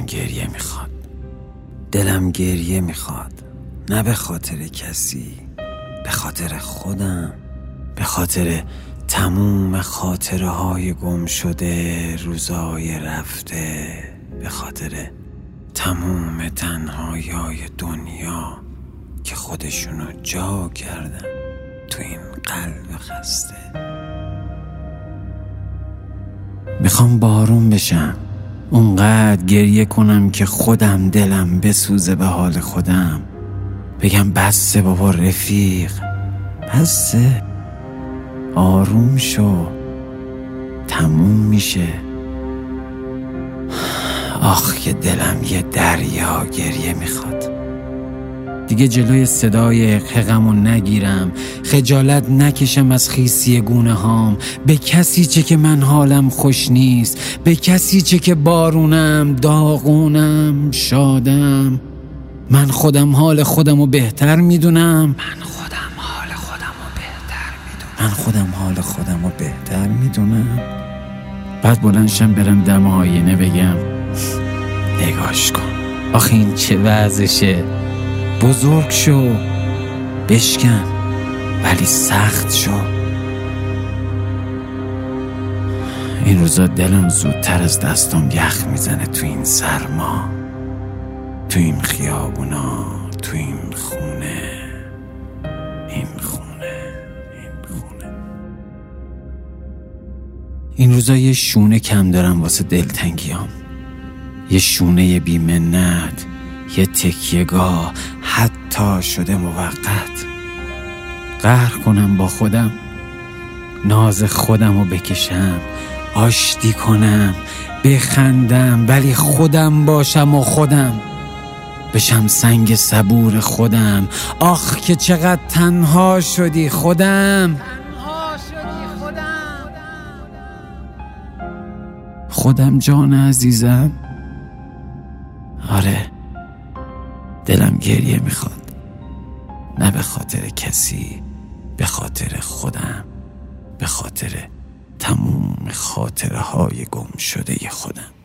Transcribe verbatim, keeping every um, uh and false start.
دلم گریه میخواد. دلم گریه میخواد، نه به خاطر کسی، به خاطر خودم، به خاطر تموم خاطره های گم شده، روزای رفته، به خاطر تموم تنهایی های دنیا که خودشونو جا کردن تو این قلب خسته. میخوام بارون بشم، اونقدر گریه کنم که خودم دلم بسوزه به حال خودم، بگم بسه بابا رفیق، بسه، آروم شو، تموم میشه. آخ که دلم یه دریا گریه میخواد. دیگه جلوی صدای غمو نگیرم، خجالت نکشم از خیسی گونه هام، به کسی چه که من حالم خوش نیست، به کسی چه که بارونم، داغونم، شادم. من خودم حال خودمو بهتر میدونم، من خودم حال خودمو بهتر میدونم من خودم حال خودمو بهتر میدونم بعد بلندشم برم دم آینه بگم نگاش کن، آخه این چه وضعشه، بزرگ شو، بشکن، ولی سخت شو. این روزا دلم زودتر از دستم یخ میزنه تو این سرما، تو این خیابونا، تو این خونه، این خونه، این خونه. این روزا یه شونه کم دارم واسه دلتنگیام، یه شونه بی منت، یه تکیه‌گاه، حتی شده موقت. قهر کنم با خودم، ناز خودمو بکشم، آشتی کنم، بخندم، ولی خودم باشم و خودم بشم سنگ صبور خودم. آخ که چقدر تنها شدی خودم، تنها شدی خودم، خودم جان عزیزم. آره دلم گریه میخواد، نه به خاطر کسی، به خاطر خودم، به خاطر تموم خاطره های گم شده خودم.